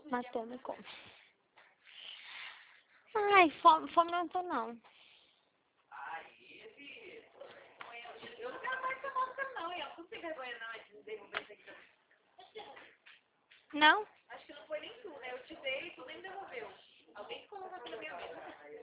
Matando como? Ai, fome não tô não. Eu não quero mais essa máscara não, eu não tenho vergonha não de devolver isso aqui. Não? Acho que não foi nem tu, né? Eu te dei e tu nem devolveu. Alguém colocou aqui na minha mesa.